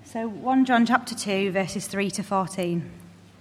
So 1 John chapter 2, verses 3 to 14.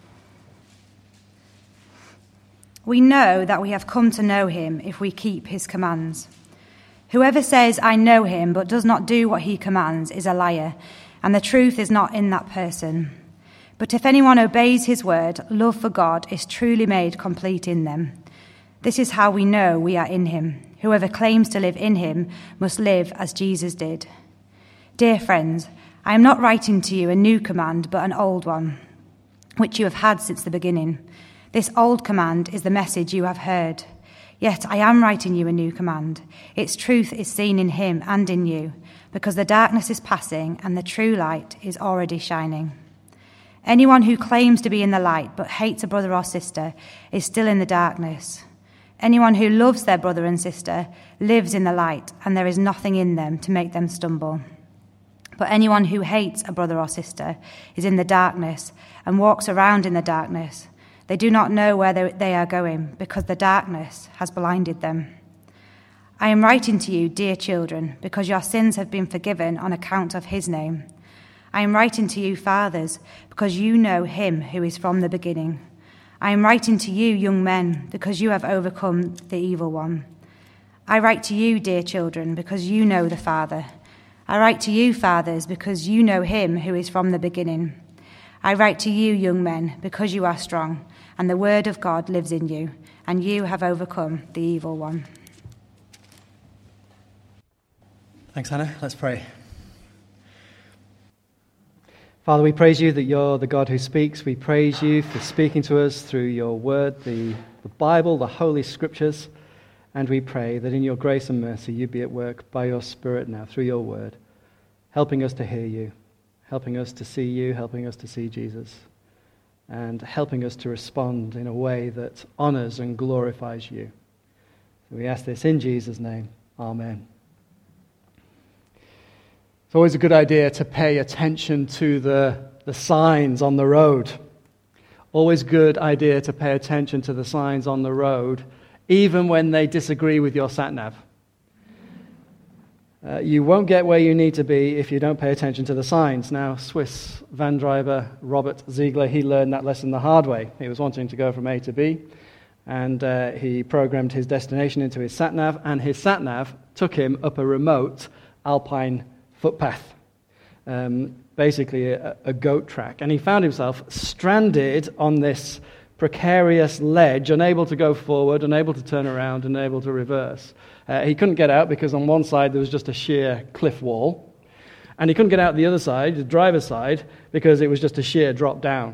We know that we have come to know him if we keep his commands. Whoever says, I know him, but does not do what he commands is a liar, and the truth is not in that person. But if anyone obeys his word, love for God is truly made complete in them. This is how we know we are in him. Whoever claims to live in him must live as Jesus did. Dear friends, I am not writing to you a new command, but an old one, which you have had since the beginning. This old command is the message you have heard. Yet I am writing you a new command. Its truth is seen in him and in you, because the darkness is passing and the true light is already shining. Anyone who claims to be in the light but hates a brother or sister is still in the darkness. Anyone who loves their brother and sister lives in the light, and there is nothing in them to make them stumble. But anyone who hates a brother or sister is in the darkness and walks around in the darkness. They do not know where they are going, because the darkness has blinded them. I am writing to you, dear children, because your sins have been forgiven on account of his name. I am writing to you, fathers, because you know him who is from the beginning. I am writing to you, young men, because you have overcome the evil one. I write to you, dear children, because you know the Father. I write to you, fathers, because you know him who is from the beginning. I write to you, young men, because you are strong, and the word of God lives in you, and you have overcome the evil one. Thanks, Hannah. Let's pray. Father, we praise you that you're the God who speaks. We praise you for speaking to us through your word, the Bible, the Holy Scriptures. And we pray that in your grace and mercy you be at work by your Spirit now through your word, helping us to hear you, helping us to see you, helping us to see Jesus, and helping us to respond in a way that honors and glorifies you. So we ask this in Jesus' name. Amen. It's always a good idea to pay attention to the signs on the road. Always good idea to pay attention to the signs on the road, even when they disagree with your sat-nav. You won't get where you need to be if you don't pay attention to the signs. Now, Swiss van driver Robert Ziegler, he learned that lesson the hard way. He was wanting to go from A to B, and he programmed his destination into his sat-nav, and his sat-nav took him up a remote alpine footpath, basically a goat track. And he found himself stranded on this precarious ledge, unable to go forward, unable to turn around, unable to reverse. He couldn't get out because on one side there was just a sheer cliff wall, and he couldn't get out the other side, the driver's side, because it was just a sheer drop down.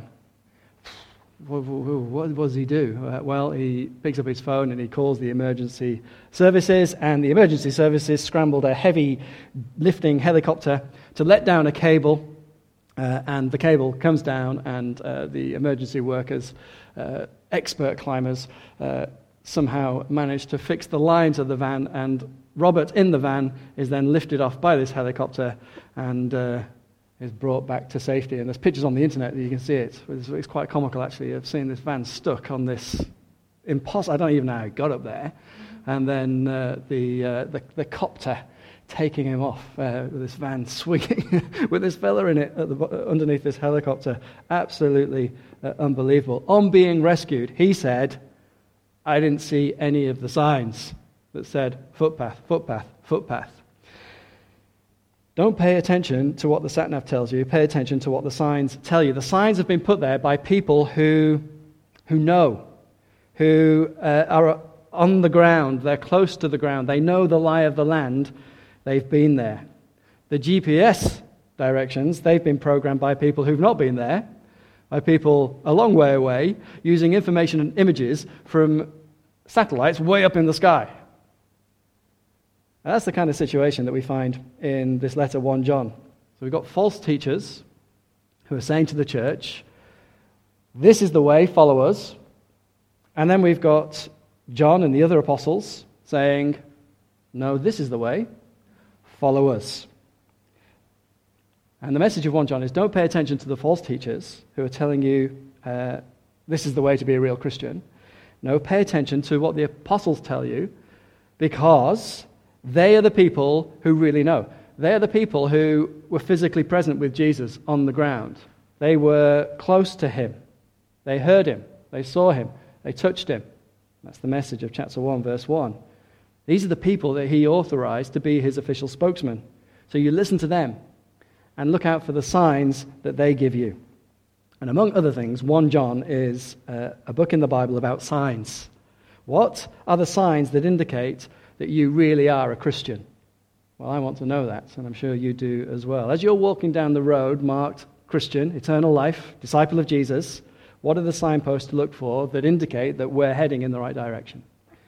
What does he do? Well, he picks up his phone and he calls the emergency services, and the emergency services scrambled a heavy lifting helicopter to let down a cable, and the cable comes down, and the emergency workers, expert climbers, somehow manage to fix the lines of the van, and Robert in the van is then lifted off by this helicopter and is brought back to safety. And there's pictures on the internet that you can see it. It's quite comical, actually, of seeing this van stuck on this impossible. I don't even know how it got up there. And then the copter taking him off with this van swinging with this fella in it underneath this helicopter. Absolutely unbelievable. On being rescued, he said, I didn't see any of the signs that said footpath, footpath, footpath. Don't pay attention to what the sat-nav tells you. Pay attention to what the signs tell you. The signs have been put there by people who know, who are on the ground. They're close to the ground. They know the lie of the land. They've been there. The GPS directions, they've been programmed by people who've not been there, by people a long way away, using information and images from satellites way up in the sky. And that's the kind of situation that we find in this letter 1 John. So we've got false teachers who are saying to the church, this is the way, follow us. And then we've got John and the other apostles saying, no, this is the way, follow us. And the message of 1 John is don't pay attention to the false teachers who are telling you this is the way to be a real Christian. No, pay attention to what the apostles tell you, because they are the people who really know. They are the people who were physically present with Jesus on the ground. They were close to him. They heard him. They saw him. They touched him. That's the message of chapter 1, verse 1. These are the people that he authorized to be his official spokesman. So you listen to them and look out for the signs that they give you. And among other things, 1 John is a book in the Bible about signs. What are the signs that indicate that you really are a Christian? Well, I want to know that, and I'm sure you do as well. As you're walking down the road marked Christian, eternal life, disciple of Jesus, what are the signposts to look for that indicate that we're heading in the right direction?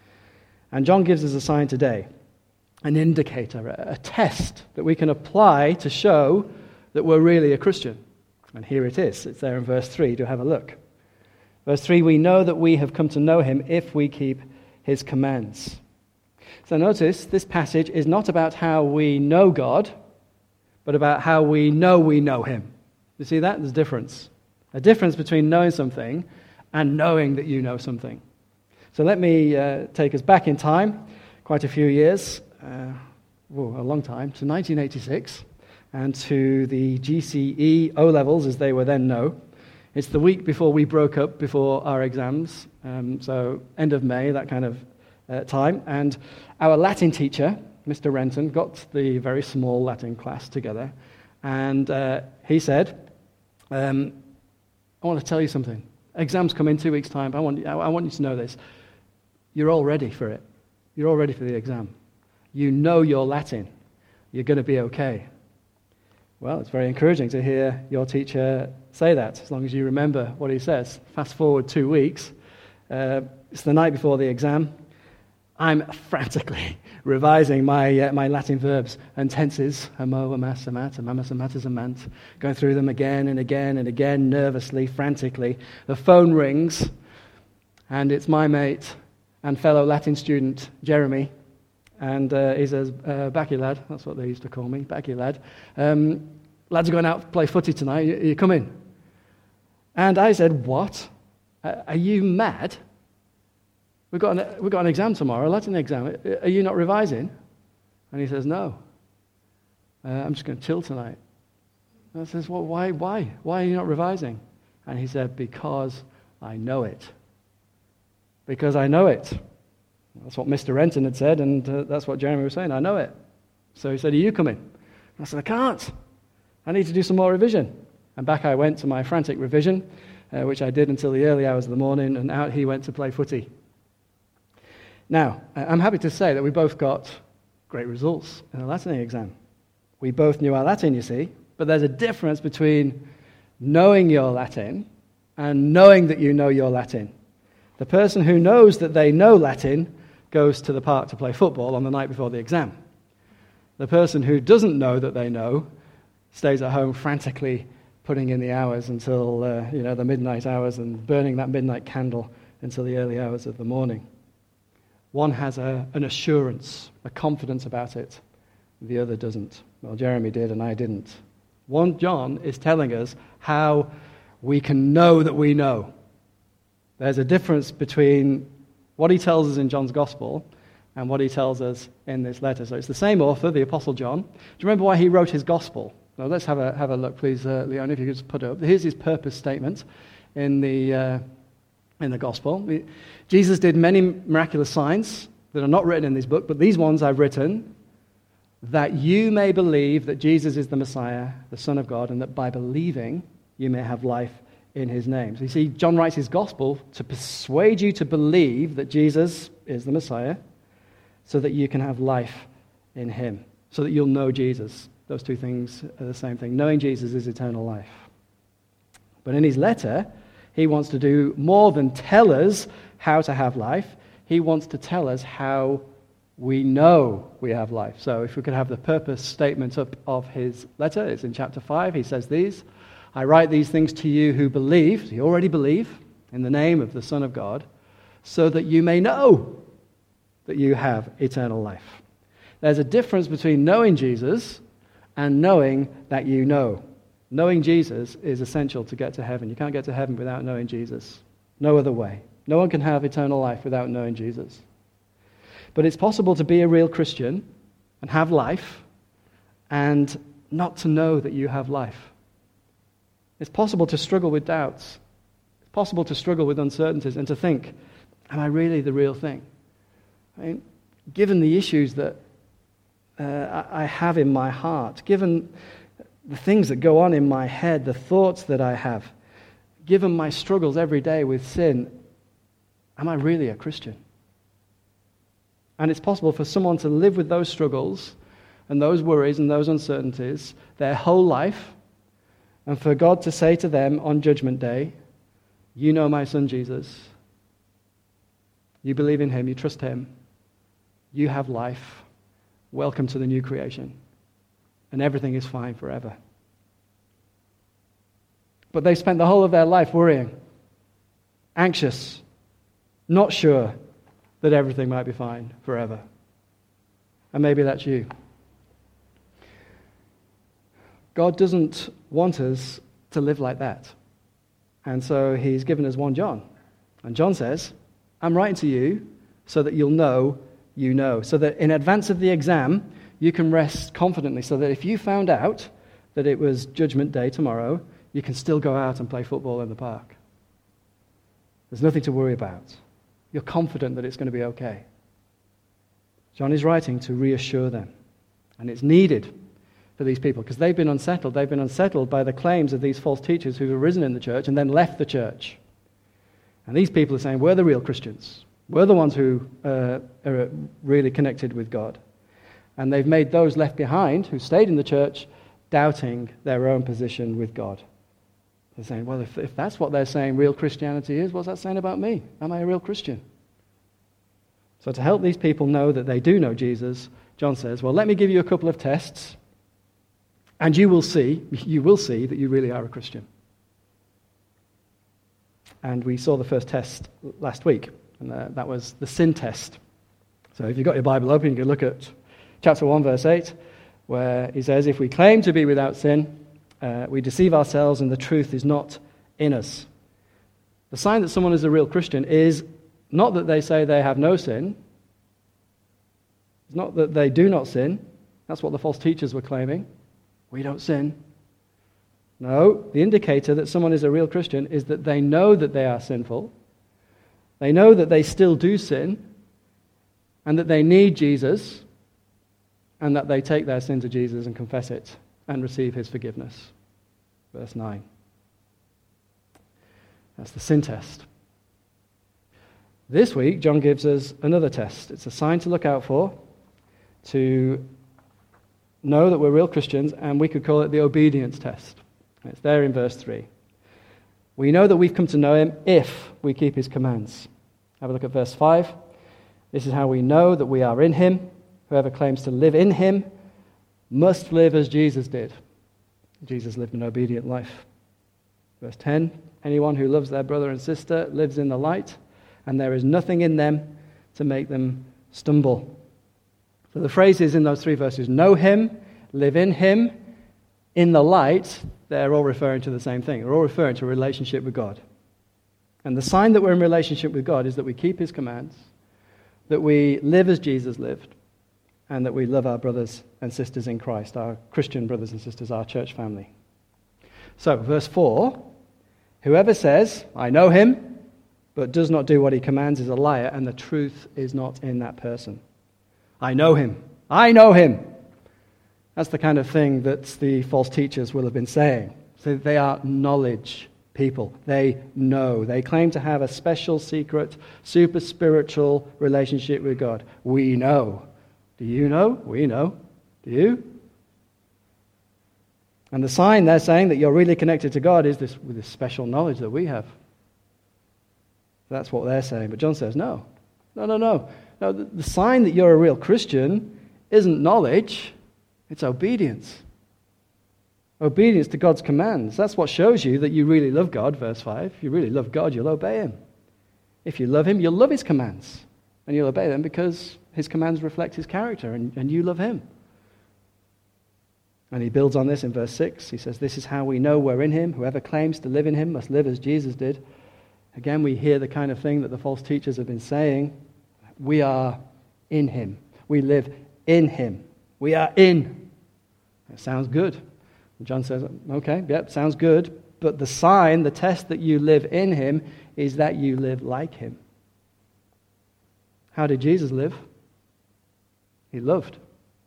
And John gives us a sign today, an indicator, a test that we can apply to show that we're really a Christian. And here it is. It's there in verse 3. Do have a look. Verse 3, we know that we have come to know him if we keep his commands. So notice, this passage is not about how we know God, but about how we know him. You see that? There's a difference. A difference between knowing something and knowing that you know something. So let me take us back in time, quite a few years, a long time, to 1986, and to the GCE O-levels, as they were then known. It's the week before we broke up before our exams, so end of May, that kind of time. And our Latin teacher, Mr. Renton, got the very small Latin class together, and he said, I want to tell you something. Exams come in 2 weeks' time, but I want you to know this. You're all ready for it. You're all ready for the exam. You know your Latin. You're going to be okay. Well, it's very encouraging to hear your teacher say that, as long as you remember what he says. Fast forward 2 weeks. It's the night before the exam. I'm frantically revising my Latin verbs and tenses, amo, amas, amat, amamas, amatas, amant, going through them again and again and again, nervously, frantically. The phone rings, and it's my mate and fellow Latin student, Jeremy, and he says, "Backy lad," that's what they used to call me, "Backy lad. Lads are going out to play footy tonight, you come in." And I said, "What? Are you mad? We've got an exam tomorrow, a Latin exam. Are you not revising?" And he says, "No. I'm just going to chill tonight." And I says, "Well, why? Why are you not revising?" And he said, "Because I know it. Because I know it." That's what Mr. Renton had said, and that's what Jeremy was saying. I know it. So he said, "Are you coming?" And I said, "I can't. I need to do some more revision." And back I went to my frantic revision, which I did until the early hours of the morning, and out he went to play footy. Now, I'm happy to say that we both got great results in the Latin exam. We both knew our Latin, you see, but there's a difference between knowing your Latin and knowing that you know your Latin. The person who knows that they know Latin goes to the park to play football on the night before the exam. The person who doesn't know that they know stays at home frantically putting in the hours until the midnight hours and burning that midnight candle until the early hours of the morning. One has an assurance, a confidence about it. The other doesn't. Well, Jeremy did and I didn't. 1 John is telling us how we can know that we know. There's a difference between what he tells us in John's Gospel and what he tells us in this letter. So it's the same author, the Apostle John. Do you remember why he wrote his Gospel? Well, let's have a look, please, Leon, if you could just put it up. Here's his purpose statement in the Gospel. Jesus did many miraculous signs that are not written in this book, but these ones I've written, that you may believe that Jesus is the Messiah, the Son of God, and that by believing you may have life in his name. So you see, John writes his Gospel to persuade you to believe that Jesus is the Messiah, so that you can have life in him, so that you'll know Jesus. Those two things are the same thing. Knowing Jesus is eternal life. But in his letter, he wants to do more than tell us how to have life. He wants to tell us how we know we have life. So if we could have the purpose statement up of his letter, it's in chapter 5. He says these, "I write these things to you who believe," so you already believe, "in the name of the Son of God, so that you may know that you have eternal life." There's a difference between knowing Jesus and knowing that you know. Knowing Jesus is essential to get to heaven. You can't get to heaven without knowing Jesus. No other way. No one can have eternal life without knowing Jesus. But it's possible to be a real Christian and have life and not to know that you have life. It's possible to struggle with doubts. It's possible to struggle with uncertainties and to think, am I really the real thing? I mean, given the issues that I have in my heart, given the things that go on in my head, the thoughts that I have, given my struggles every day with sin, am I really a Christian? And it's possible for someone to live with those struggles and those worries and those uncertainties their whole life, and for God to say to them on Judgment Day, you know my son Jesus, you believe in him, you trust him, you have life, welcome to the new creation, and everything is fine forever. But they spent the whole of their life worrying, anxious, not sure that everything might be fine forever. And maybe that's you. God doesn't want us to live like that. And so he's given us 1 John. And John says, I'm writing to you so that you'll know you know. So that in advance of the exam, you can rest confidently. So that if you found out that it was Judgment Day tomorrow, you can still go out and play football in the park. There's nothing to worry about. You're confident that it's going to be okay. John is writing to reassure them. And it's needed for these people because they've been unsettled. They've been unsettled by the claims of these false teachers who've arisen in the church and then left the church. And these people are saying, we're the real Christians. We're the ones who are really connected with God. And they've made those left behind who stayed in the church doubting their own position with God. They're saying, well, if that's what they're saying real Christianity is, what's that saying about me? Am I a real Christian? So to help these people know that they do know Jesus, John says, well, let me give you a couple of tests, and you will see that you really are a Christian. And we saw the first test last week, and that was the sin test. So if you've got your Bible open, you can look at chapter 1, verse 8, where he says, if we claim to be without sin, we deceive ourselves and the truth is not in us. The sign that someone is a real Christian is not that they say they have no sin. It's not that they do not sin. That's what the false teachers were claiming. We don't sin. No, the indicator that someone is a real Christian is that they know that they are sinful. They know that they still do sin and that they need Jesus and that they take their sin to Jesus and confess it and receive his forgiveness. Verse 9. That's the sin test. This week, John gives us another test. It's a sign to look out for, to know that we're real Christians, and we could call it the obedience test. It's there in verse 3. We know that we've come to know him if we keep his commands. Have a look at verse 5. This is how we know that we are in him. Whoever claims to live in him must live as Jesus did. Jesus lived an obedient life. Verse 10, anyone who loves their brother and sister lives in the light, and there is nothing in them to make them stumble. So the phrases in those 3 verses, know him, live in him, in the light, they're all referring to the same thing. They're all referring to a relationship with God. And the sign that we're in relationship with God is that we keep his commands, that we live as Jesus lived, and that we love our brothers and sisters in Christ, our Christian brothers and sisters, our church family. So, verse 4, whoever says, I know him, but does not do what he commands is a liar, and the truth is not in that person. I know him. I know him. That's the kind of thing that the false teachers will have been saying. So they are knowledge people. They know. They claim to have a special, secret, super spiritual relationship with God. We know. Do you know? We know. Do you? And the sign they're saying that you're really connected to God is with this special knowledge that we have. That's what they're saying. But John says, no. No, the sign that you're a real Christian isn't knowledge, it's obedience. Obedience to God's commands. That's what shows you that you really love God, verse 5. If you really love God, you'll obey him. If you love him, you'll love his commands. And you'll obey them because his commands reflect his character and you love him. And he builds on this in verse 6. He says, this is how we know we're in him. Whoever claims to live in him must live as Jesus did. Again, we hear the kind of thing that the false teachers have been saying. We are in him. We live in him. We are in It sounds good. And John says, okay, yep, sounds good. But the sign, the test that you live in him is that you live like him. How did Jesus live? He loved.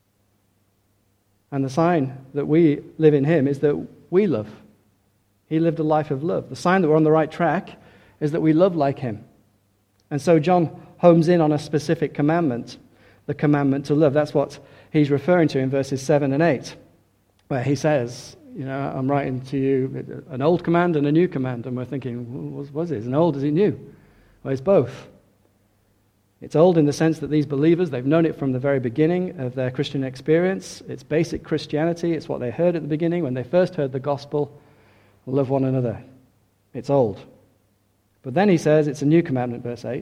And the sign that we live in him is that we love. He lived a life of love. The sign that we're on the right track is that we love like him. And so John homes in on a specific commandment, the commandment to love. That's what he's referring to in verses 7 and 8, where he says, I'm writing to you an old command and a new command. And we're thinking, was it? Is it old? Is it new? Well, it's both. It's old in the sense that these believers, they've known it from the very beginning of their Christian experience. It's basic Christianity. It's what they heard at the beginning when they first heard the gospel. Love one another. It's old. But then he says it's a new commandment, verse 8.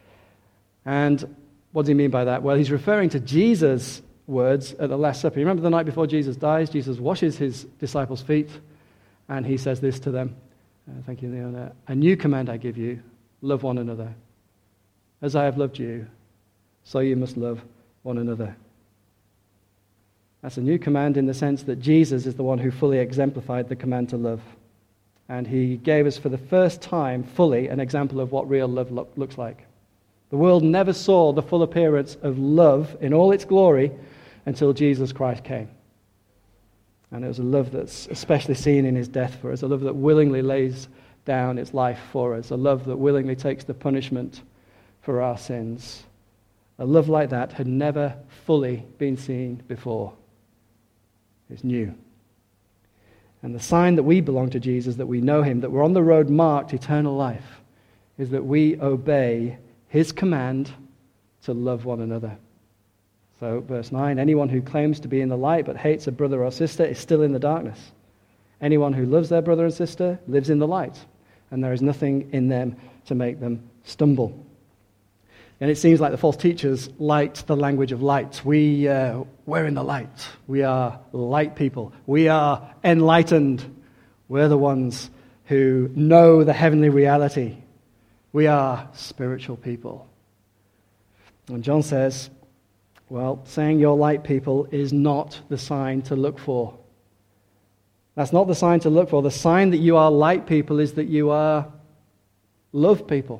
And what does he mean by that? Well, he's referring to Jesus' words at the Last Supper. You remember the night before Jesus dies? Jesus washes his disciples' feet, and he says this to them. Thank you, Leona. A new command I give you, love one another. As I have loved you, so you must love one another. That's a new command in the sense that Jesus is the one who fully exemplified the command to love. And he gave us for the first time fully an example of what real love looks like. The world never saw the full appearance of love in all its glory until Jesus Christ came. And it was a love that's especially seen in his death for us, a love that willingly lays down its life for us, a love that willingly takes the punishment for our sins. A love like that had never fully been seen before. It's new. And the sign that we belong to Jesus, that we know him, that we're on the road marked eternal life, is that we obey his command to love one another. So, verse 9, anyone who claims to be in the light but hates a brother or sister is still in the darkness. Anyone who loves their brother and sister lives in the light, and there is nothing in them to make them stumble. And it seems like the false teachers liked the language of light. We're in the light. We are light people. We are enlightened. We're the ones who know the heavenly reality. We are spiritual people. And John says, well, saying you're light people is not the sign to look for. That's not the sign to look for. The sign that you are light people is that you are love people.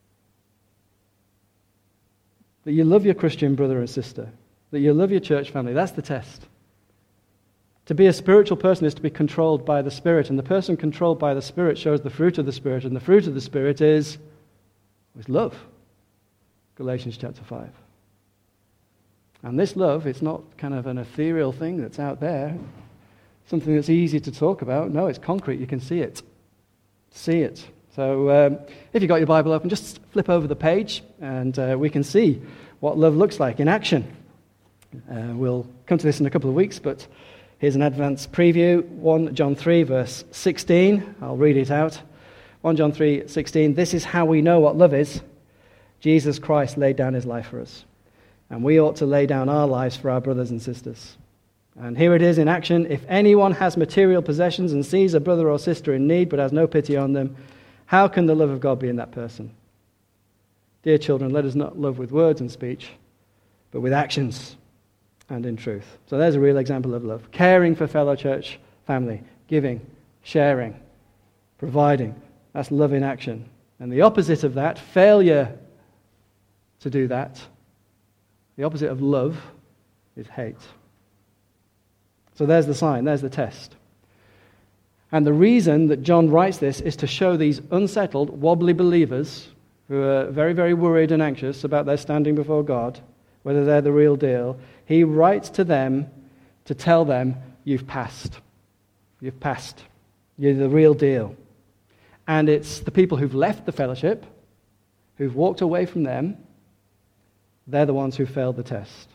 That you love your Christian brother and sister. That you love your church family. That's the test. To be a spiritual person is to be controlled by the Spirit. And the person controlled by the Spirit shows the fruit of the Spirit. And the fruit of the Spirit is love. Galatians chapter 5. And this love, it's not kind of an ethereal thing that's out there. Something that's easy to talk about. No, it's concrete. You can see it. See it. So if you've got your Bible open, just flip over the page and we can see what love looks like in action. We'll come to this in a couple of weeks, but here's an advance preview. 1 John 3, verse 16. I'll read it out. 1 John 3, 16. This is how we know what love is. Jesus Christ laid down his life for us. And we ought to lay down our lives for our brothers and sisters. And here it is in action. If anyone has material possessions and sees a brother or sister in need but has no pity on them, how can the love of God be in that person? Dear children, let us not love with words and speech, but with actions and in truth. So there's a real example of love. Caring for fellow church family, giving, sharing, providing. That's love in action. And the opposite of that, failure to do that, the opposite of love is hate. So there's the sign, there's the test. And the reason that John writes this is to show these unsettled, wobbly believers who are very, very worried and anxious about their standing before God, whether they're the real deal. He writes to them to tell them, you've passed. You've passed. You're the real deal. And it's the people who've left the fellowship, who've walked away from them, they're the ones who failed the test.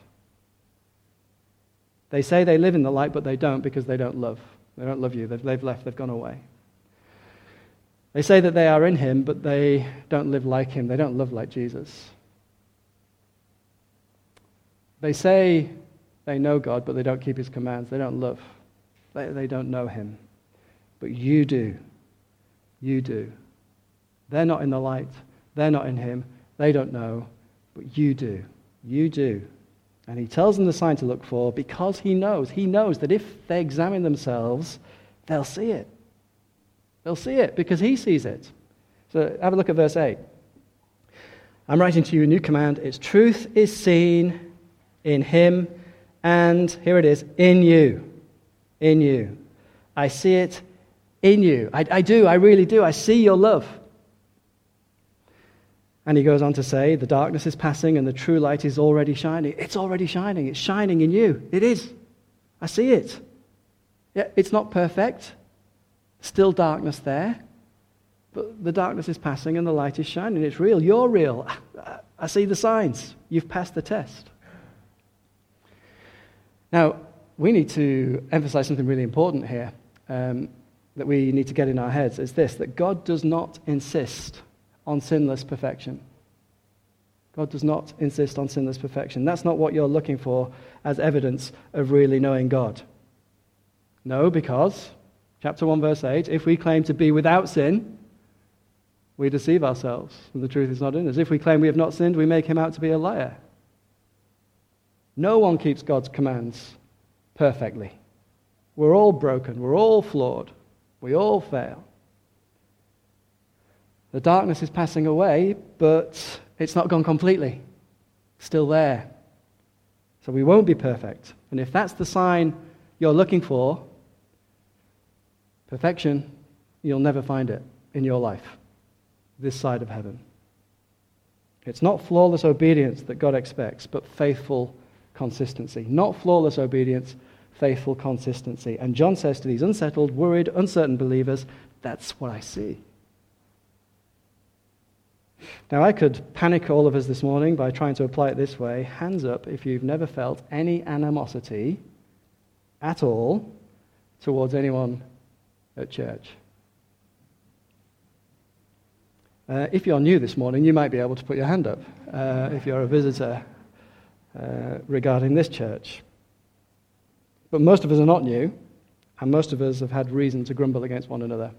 They say they live in the light, but they don't because they don't love. They don't love you. They've left. They've gone away. They say that they are in him, but they don't live like him. They don't love like Jesus. They say they know God, but they don't keep his commands. They don't love. They don't know him. But you do. You do. They're not in the light. They're not in him. They don't know. But you do. You do. And he tells them the sign to look for because he knows that if they examine themselves, they'll see it. They'll see it because he sees it. So have a look at verse 8. I'm writing to you a new command. Its truth is seen in him, and here it is, in you. In you. I see it in you. I do, I really do. I see your love. And he goes on to say, the darkness is passing and the true light is already shining. It's already shining. It's shining in you. It is. I see it. Yeah, it's not perfect. Still darkness there. But the darkness is passing and the light is shining. It's real. You're real. I see the signs. You've passed the test. Now, we need to emphasize something really important here that we need to get in our heads. Is this, that God does not insist on sinless perfection. God does not insist on sinless perfection. That's not what you're looking for as evidence of really knowing God. No, because, chapter 1, verse 8, if we claim to be without sin, we deceive ourselves, and the truth is not in us. If we claim we have not sinned, we make him out to be a liar. No one keeps God's commands perfectly. We're all broken. We're all flawed. We all fail. The darkness is passing away, but it's not gone completely. It's still there. So we won't be perfect. And if that's the sign you're looking for, perfection, you'll never find it in your life, this side of heaven. It's not flawless obedience that God expects, but faithful consistency. Not flawless obedience, faithful consistency. And John says to these unsettled, worried, uncertain believers, that's what I see. Now, I could panic all of us this morning by trying to apply it this way. Hands up if you've never felt any animosity at all towards anyone at church. If you're new this morning, you might be able to put your hand up if you're a visitor regarding this church. But most of us are not new, and most of us have had reason to grumble against one another.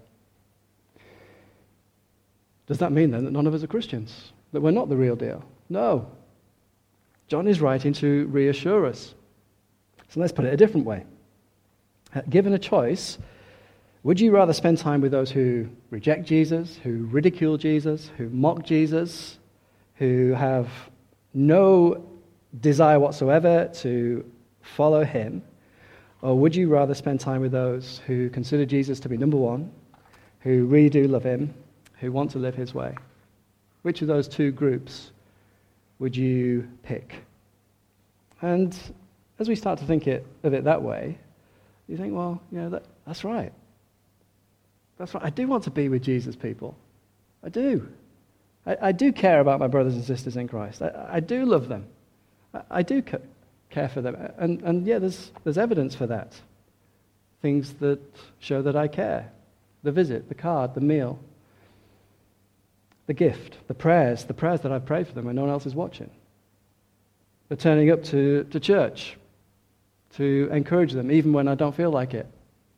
Does that mean then that none of us are Christians? That we're not the real deal? No. John is writing to reassure us. So let's put it a different way. Given a choice, would you rather spend time with those who reject Jesus, who ridicule Jesus, who mock Jesus, who have no desire whatsoever to follow him? Or would you rather spend time with those who consider Jesus to be number one, who really do love him, who want to live his way? Which of those two groups would you pick? And as we start to think of it that way, you think, well, that's right. That's right. I do want to be with Jesus, people. I do. I do care about my brothers and sisters in Christ. I do love them. I do care for them. And there's evidence for that. Things that show that I care. The visit, the card, the meal, the gift, the prayers that I've prayed for them when no one else is watching. The turning up to church to encourage them, even when I don't feel like it.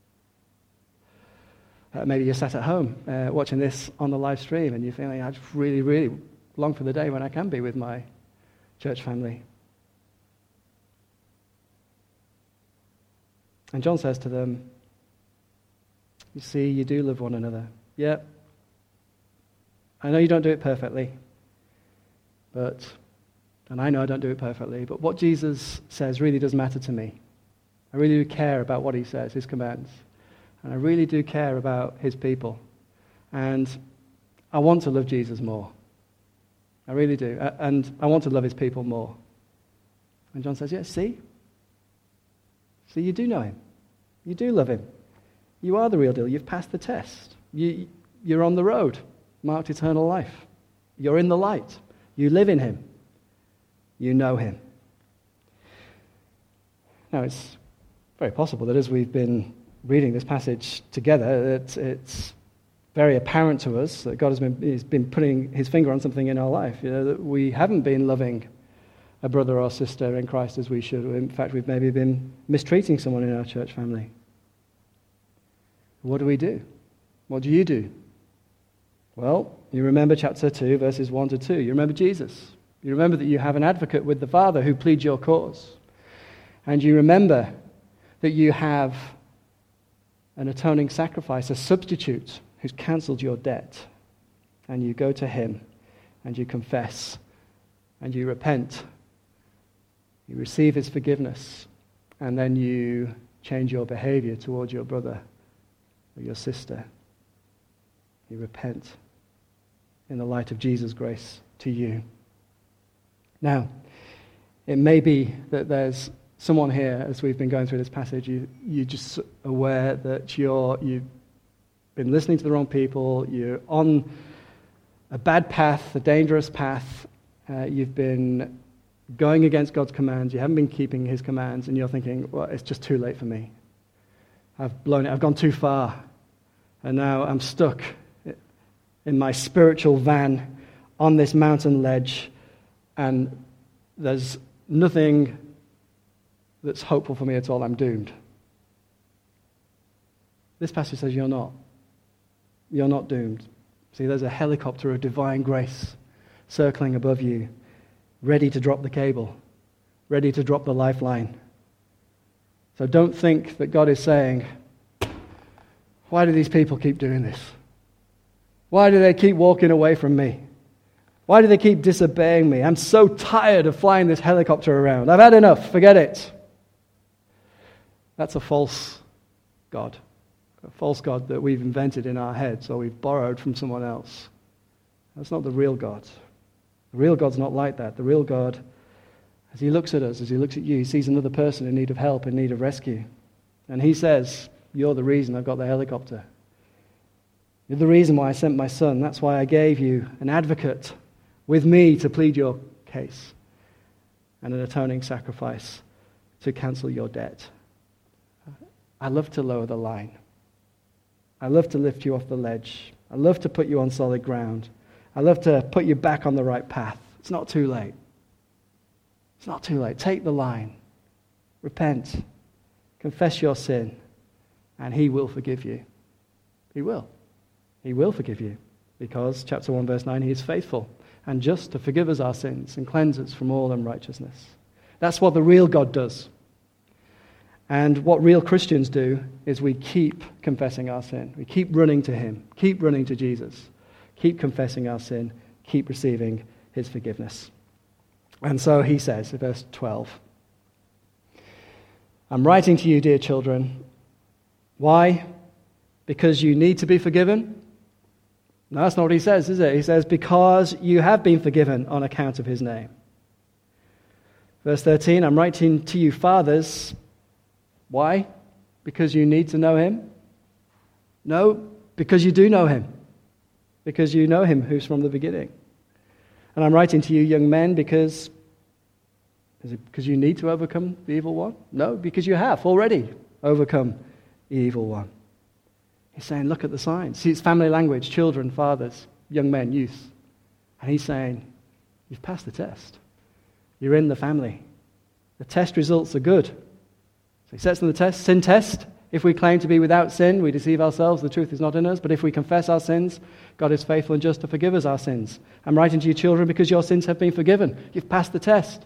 Maybe you're sat at home watching this on the live stream and you're feeling, I just really, really long for the day when I can be with my church family. And John says to them, you see, you do love one another. Yep. I know you don't do it perfectly, and I know I don't do it perfectly, but what Jesus says really does matter to me. I really do care about what he says, his commands. And I really do care about his people. And I want to love Jesus more. I really do. And I want to love his people more. And John says, see, you do know him. You do love him. You are the real deal. You've passed the test. You're on the road, marked eternal life. You're in the light. You live in him. You know him. Bnow, it's very possible that as we've been reading this passage together, it's very apparent to us that God has been putting his finger on something in our life. That we haven't been loving a brother or sister in Christ as we should. In fact, we've maybe been mistreating someone in our church family. What do we do? What do you do? Well, you remember chapter 2, verses 1 to 2. You remember Jesus. You remember that you have an advocate with the Father who pleads your cause. And you remember that you have an atoning sacrifice, a substitute who's cancelled your debt. And you go to him and you confess and you repent. You receive his forgiveness, and then you change your behavior towards your brother or your sister. You repent in the light of Jesus' grace to you. Now, it may be that there's someone here, as we've been going through this passage, you're just aware that you've been listening to the wrong people, you're on a bad path, a dangerous path, you've been going against God's commands, you haven't been keeping his commands, and you're thinking, well, it's just too late for me. I've blown it, I've gone too far, and now I'm stuck in my spiritual van on this mountain ledge, and there's nothing that's hopeful for me at all. I'm doomed. This passage says you're not. You're not doomed. See, there's a helicopter of divine grace circling above you, ready to drop the cable, ready to drop the lifeline. So don't think that God is saying, why do these people keep doing this? Why do they keep walking away from me? Why do they keep disobeying me? I'm so tired of flying this helicopter around. I've had enough. Forget it. That's a false God. A false God that we've invented in our heads or we've borrowed from someone else. That's not the real God. The real God's not like that. The real God, as he looks at us, as he looks at you, he sees another person in need of help, in need of rescue. And he says, you're the reason I've got the helicopter. You're the reason why I sent my son. That's why I gave you an advocate with me to plead your case and an atoning sacrifice to cancel your debt. I love to lower the line. I love to lift you off the ledge. I love to put you on solid ground. I love to put you back on the right path. It's not too late. It's not too late. Take the line. Repent. Confess your sin. And he will forgive you. He will. He will forgive you. Because, chapter 1, verse 9, he is faithful and just to forgive us our sins and cleanse us from all unrighteousness. That's what the real God does. And what real Christians do is we keep confessing our sin. We keep running to him. Keep running to Jesus. Keep confessing our sin. Keep receiving his forgiveness. And so he says in verse 12, I'm writing to you, dear children. Why? Because you need to be forgiven? No, that's not what he says, is it? He says, because you have been forgiven on account of his name. Verse 13, I'm writing to you, fathers. Why? Because you need to know him? No, because you do know him. Because you know him who's from the beginning. And I'm writing to you, young men, because is it because you need to overcome the evil one? No, because you have already overcome the evil one. He's saying, look at the signs. See, it's family language, children, fathers, young men, youth. And he's saying, you've passed the test. You're in the family. The test results are good. So he sets them the test, sin test. If we claim to be without sin, we deceive ourselves, the truth is not in us. But if we confess our sins, God is faithful and just to forgive us our sins. I'm writing to you, children, because your sins have been forgiven. You've passed the test.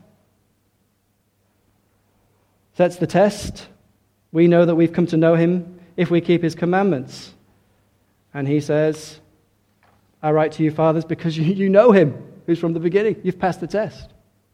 That's the test. We know that we've come to know him if we keep his commandments. And he says, I write to you, fathers, because you know him who's from the beginning. You've passed the test.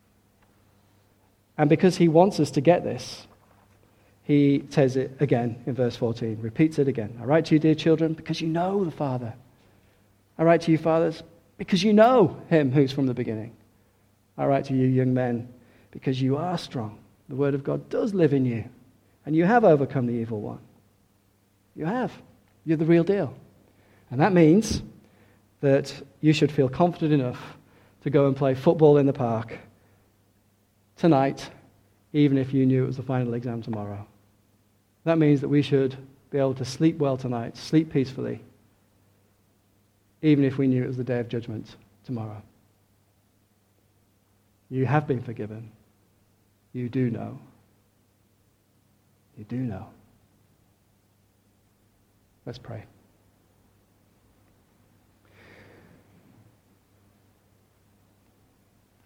And because he wants us to get this, he says it again in verse 14, repeats it again. I write to you, dear children, because you know the Father. I write to you, fathers, because you know him who's from the beginning. I write to you, young men, because you are strong. The word of God does live in you, and you have overcome the evil one. You have. You're the real deal. And that means that you should feel confident enough to go and play football in the park tonight, even if you knew it was the final exam tomorrow. That means that we should be able to sleep well tonight, sleep peacefully, even if we knew it was the day of judgment tomorrow. You have been forgiven. You do know. You do know. Let's pray.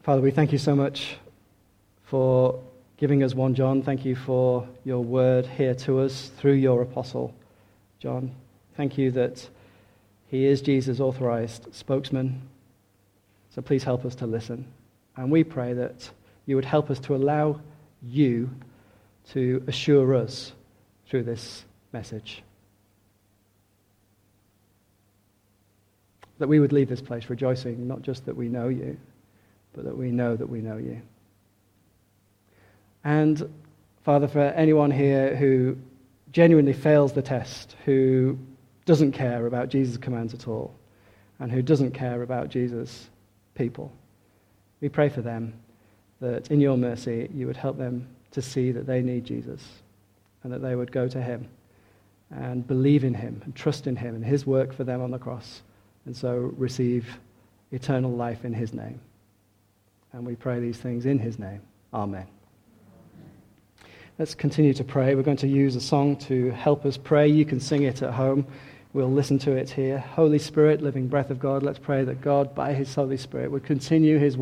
Father, we thank you so much for giving us 1 John. Thank you for your word here to us through your apostle, John. Thank you that he is Jesus' authorized spokesman. So please help us to listen. And we pray that you would help us to allow you to assure us through this message. That we would leave this place rejoicing, not just that we know you, but that we know you. And Father, for anyone here who genuinely fails the test, who doesn't care about Jesus' commands at all, and who doesn't care about Jesus' people, we pray for them that in your mercy you would help them to see that they need Jesus, and that they would go to him and believe in him and trust in him and his work for them on the cross, and so receive eternal life in his name. And we pray these things in his name. Amen. Let's continue to pray. We're going to use a song to help us pray. You can sing it at home. We'll listen to it here. Holy Spirit, living breath of God, let's pray that God, by his Holy Spirit, would continue his